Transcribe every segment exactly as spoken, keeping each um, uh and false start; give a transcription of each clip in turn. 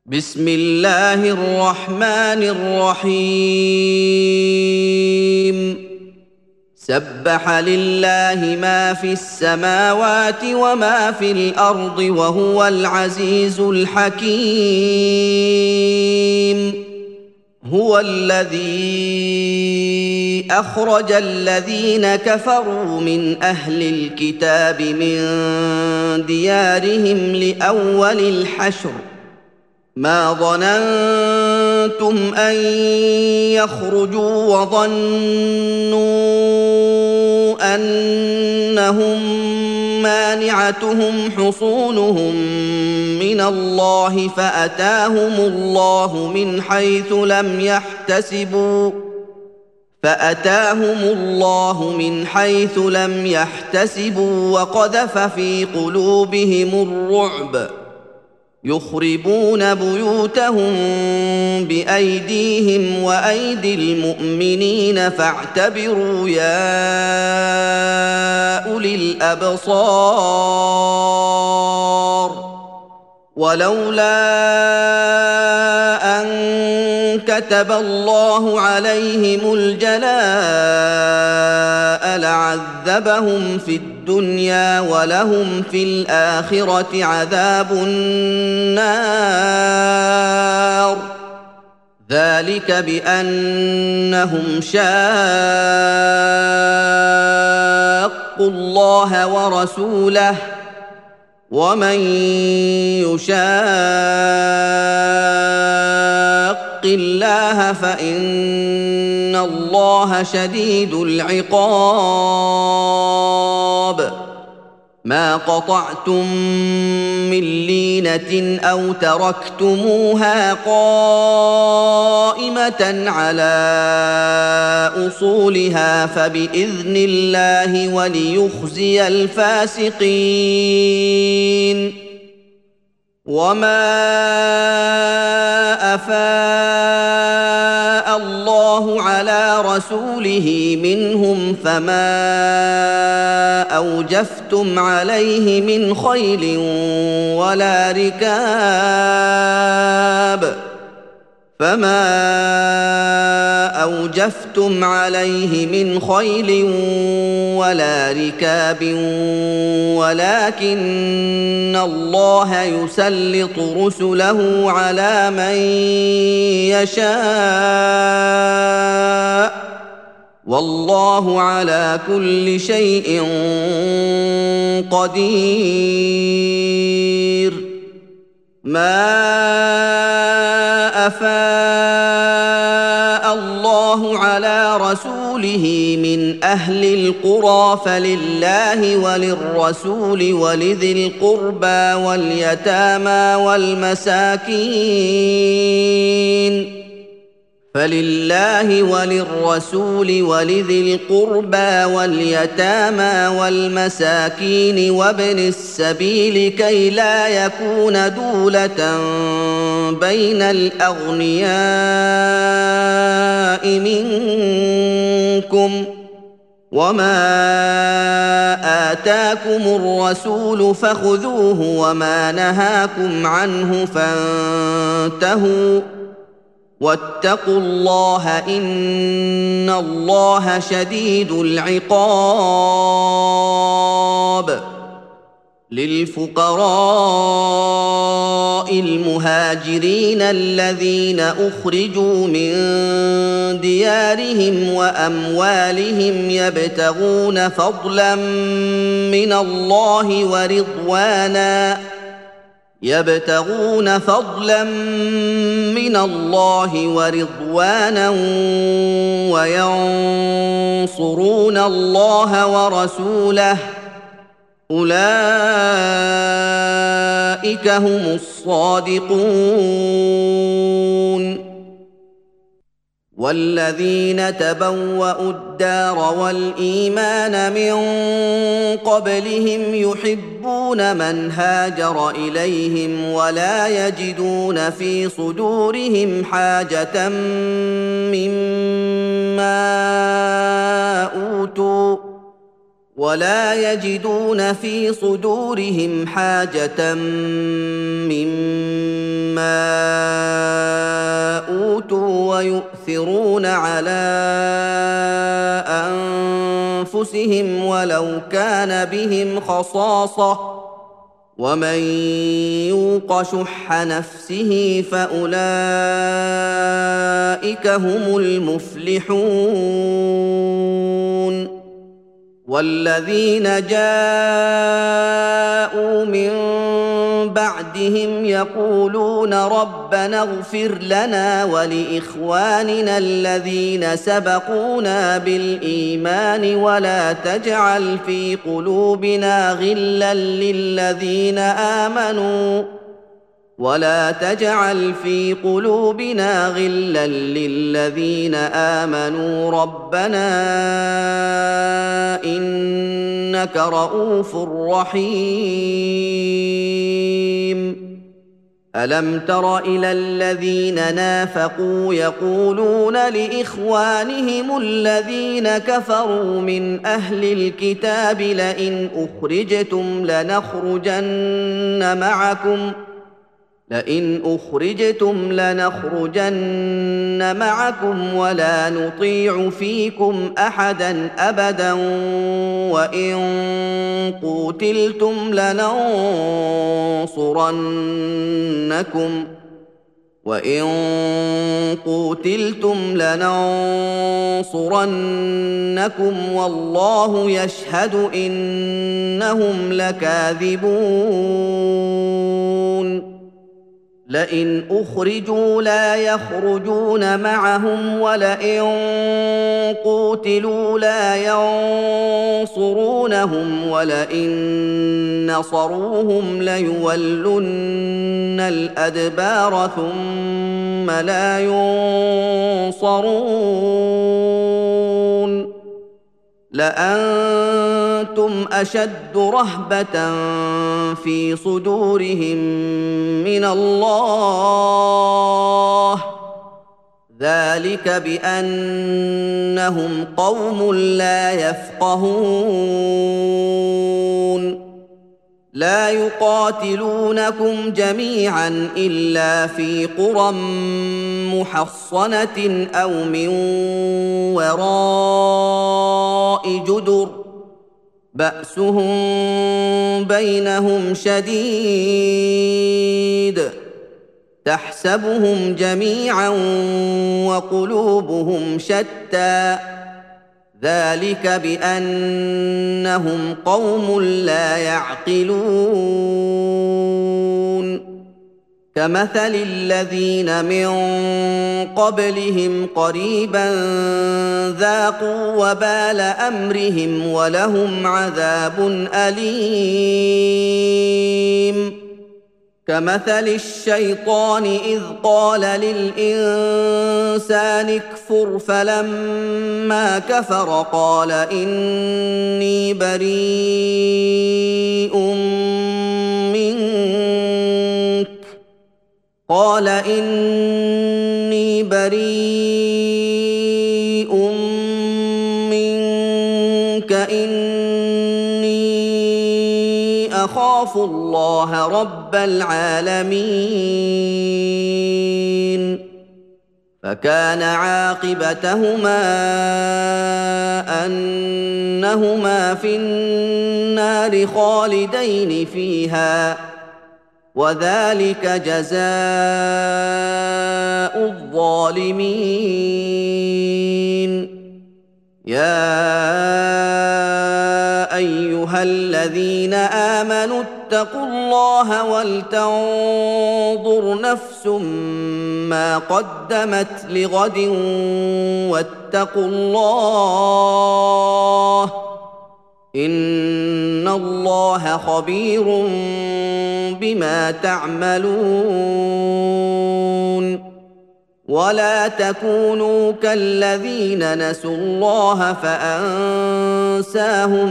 بسم الله الرحمن الرحيم سبح لله ما في السماوات وما في الارض وهو العزيز الحكيم هو الذي اخرج الذين كفروا من اهل الكتاب من ديارهم لاول الحشر ما ظننتم ان يخرجوا وظنوا انهم مانعتهم حصونهم من الله فاتاهم الله من حيث لم يحتسبوا فأتاهم الله من حيث لم يحتسبوا وقذف في قلوبهم الرعب يخربون بيوتهم بأيديهم وأيدي المؤمنين فاعتبروا يا أولي الأبصار ولولا أن كتب الله عليهم الجلاء لعذبهم في الدنيا ولهم في الآخرة عذاب النار ذلك بأنهم شاقوا الله ورسوله ومن يشاق الله فإن الله شديد العقاب ما قطعتم من لينة أو تركتموها قائمة على أصولها فبإذن الله وليخزي الفاسقين وما أفاء الله على رسوله منهم فما أوجفتم عليه من خيل ولا ركاب فما أوجفتم عليه من خيل ولا ركاب ولكن الله يسلط رسله على من يشاء والله على كل شيء قدير ما أفاء الله على رسوله من أهل القرى فلله وللرسول ولذي القربى واليتامى والمساكين فلله وللرسول ولذي القربى واليتامى والمساكين وابن السبيل كي لا يكون دولة بين الأغنياء منكم وما آتاكم الرسول فخذوه وما نهاكم عنه فانتهوا واتقوا الله إن الله شديد العقاب للفقراء المهاجرين الذين أخرجوا من ديارهم وأموالهم يبتغون فضلا من الله ورضوانا يبتغون فضلا من الله ورضوانا وينصرون الله ورسوله أولئك هم الصادقون والذين تبوأوا الدار والإيمان من قبلهم يحبون من هاجر إليهم ولا يجدون في صدورهم حاجة مما أوتوا ولا يجدون في صدورهم حاجة مما ويؤثرون على أنفسهم ولو كان بهم خصاصة ومن يوق شح نفسه فأولئك هم المفلحون والذين جاءوا من بعدهم يقولون ربنا اغفر لنا ولإخواننا الذين سبقونا بالإيمان ولا تجعل في قلوبنا غلا للذين آمنوا ولا تجعل في قلوبنا غلا للذين آمنوا ربنا إنك رؤوف رحيم ألم تر إلى الذين نافقوا يقولون لإخوانهم الذين كفروا من أهل الكتاب لئن أخرجتم لنخرجن معكم لئن أخرجتم لنخرجن معكم ولا نطيع فيكم أحدا أبدا وإن قوتلتم لننصرنكم وإن قوتلتم لننصرنكم والله يشهد إنهم لكاذبون لئن أخرجوا لا يخرجون معهم ولئن قوتلوا لا ينصرونهم ولئن نصروهم ليولن الأدبار ثم لا ينصرون لأنتم أشد رهبة في صدورهم من الله ذلك بأنهم قوم لا يفقهون لا يقاتلونكم جميعا إلا في قرى محصنة أو من وراء جدر بأسهم بينهم شديد تحسبهم جميعا وقلوبهم شتى ذلك بأنهم قوم لا يعقلون كمثل الذين من قبلهم قريبا ذاقوا وبال أمرهم ولهم عذاب أليم كمثل الشيطان إذ قال للإنسان اكفر فلما كفر قال إني بريء منك قال إني بريء منك إني أخاف الله رب العالمين فكان عاقبتهما أنهما في النار خالدين فيها وذلك جزاء الظالمين يا أيها الذين آمنوا اتقوا الله ولتنظر نفس ما قدمت لغد واتقوا الله إن الله خبير بما تعملون ولا تكونوا كالذين نسوا الله فأنساهم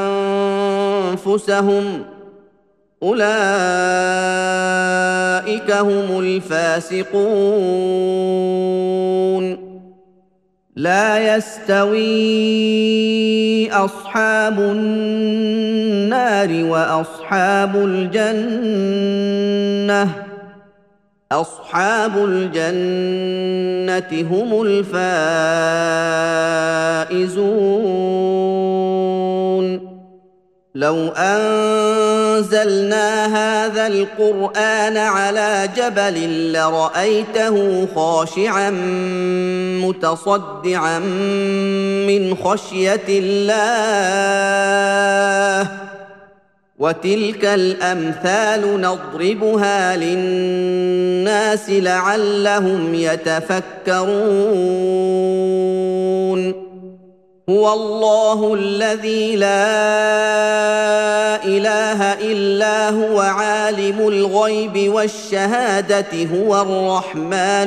أنفسهم أولئك هم الفاسقون لا يستوي أصحاب النار وأصحاب الجنة اصحاب الجنه هم الفائزون. لو انزلنا هذا القران على جبل لرايته خاشعا متصدعا من خشيه الله، وتلك الامثال نضربها للناس لعلهم يتفكرون. هو الله الذي لا اله الا هو عالم الغيب والشهاده هو الرحمن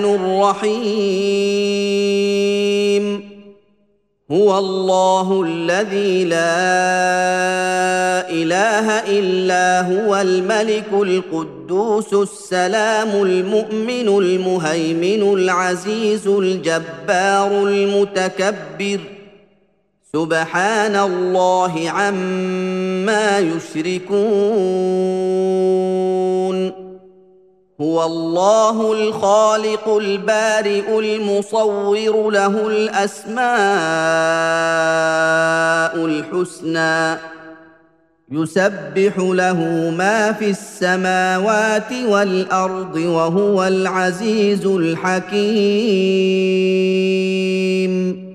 الرحيم. هو الله الذي لا اله الا هو الملك القدوس السلام المؤمن المهيمن العزيز الجبار المتكبر، سبحان الله عما يشركون. هو الله الخالق البارئ المصور له الاسماء الحسنى، يسبح له ما في السماوات والارض وهو العزيز الحكيم.